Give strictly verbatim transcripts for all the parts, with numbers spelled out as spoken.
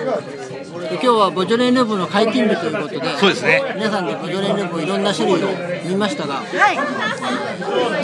今日はボジョレ・ヌーボーの解禁日ということで、 そうですね。 皆さんでボジョレ・ヌーボーいろんな種類を見ましたが、 はい。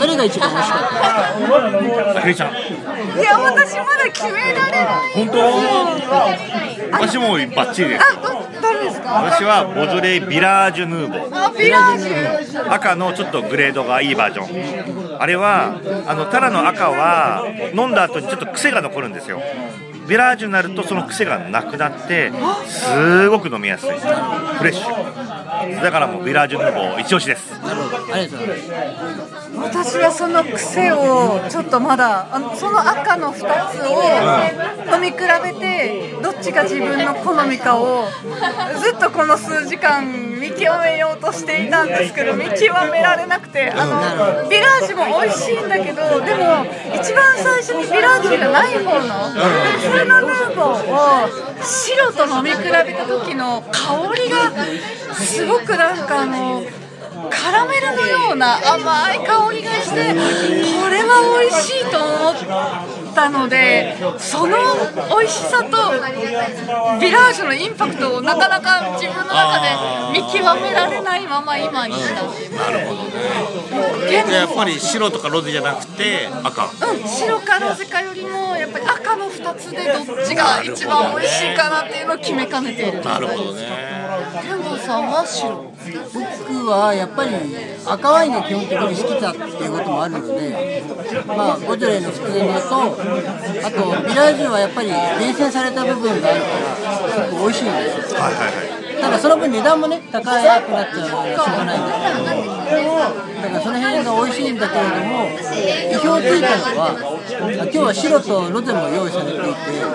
どれが一番美味しかったですか？ あきりちゃん。 いや、私まだ決められない。 本当？私もバッチリです。 あ、ど誰ですか？ 私はボジョレ・ビラージュヌーボー。 あ、ビラージュ。 赤のちょっとグレードがいいバージョン。あれはあのただの赤は飲んだ後にちょっと癖が残るんですよ。ビラージュになるとその癖がなくなってすごく飲みやすい、フレッシュだからもうビラージュヌーボー一押しです。 なるほど、ありがとうございます。 私はその癖をちょっとまだあのその赤のふたつを飲み比べてどっちが自分の好みかをずっとこの数時間見極めようとしていたんですけど見極められなくて、あのビラージュも美味しいんだけど、でも一番最初にビラージュじゃない方のそれのヌーボーを白と飲み比べた時の香りがすごくなんかあのカラメルのような甘い香りがして、これは美味しいと思ったので、その美味しさとビラージュのインパクトをなかなか自分の中で見極められないまま今にしたっていう。 なるほどね。やっぱり白とかロゼじゃなくて赤。 うん、白かロゼかよりもやっぱり赤のふたつでどっちが一番美味しいかなっていうのを決めかねている。 なるほどね。 ケンゴさんは白。 僕はやっぱり赤ワインが基本的に好きだっていうこともあるので、まあボジョレの普通のと、あとビラージュはやっぱり厳選された部分があるから結構美味しいんですよ。 はいはいはい。 ただその分値段もね高くなっちゃうのはしょうがないんですけど、だからその辺が美味しいんだけれども、意表をついたのは今日は白とロゼも用意されていて、で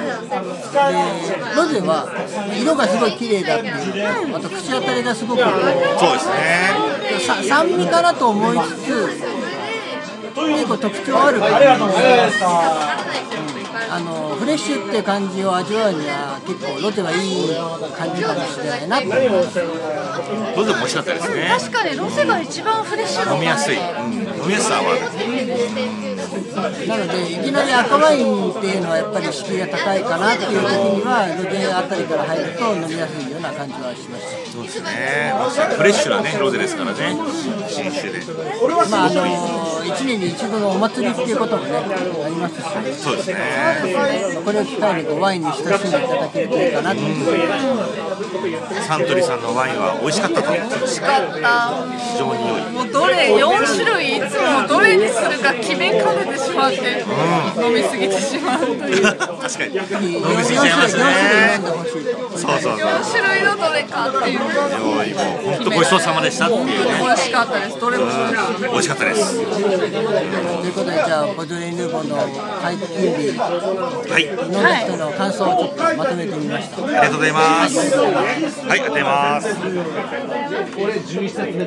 ロゼは色がすごい綺麗だっていう、あと口当たりがすごくそうですね。 さ酸味かなと思いつつ結構特徴ある感じで、あのフレッシュって感じを味わうには結構ロゼはいい感じかもしれないなと思います。 ロゼも美味しかったですね。 確かにロゼが一番フレッシュな飲みやすい、うん、飲みやすさはある。 なのでいきなり赤ワインっていうのはやっぱり敷居が高いかなっていう時にはロゼあたりから入ると飲みやすいような感じはしました。 そうですね。フレッシュなねロゼですからね、新酒で。 まああのいちねんに一度のお祭りっていうこともねありますし、 そうですね。 これを機会にこうワインに親しんでいただけるといいかなと思います。 サントリーさんのワインは美味しかったと。美味しかった。 非常に良い。 もうどれよん種類いつもどれにするか決めかねてしまって、うん、飲みすぎてしまうという。 確かに飲みすぎちゃいますね。そうそうそう。 よん種類のどれかっていう。 もう本当ごちそうさまでしたっていうね。 美味しかったです。どれも美味しかったです。 ということでじゃあボジョレ・ヌーボーの解禁日、はい、飲んだ人の感想をちょっとまとめてみました。 ありがとうございます。はい、ありがとうございます。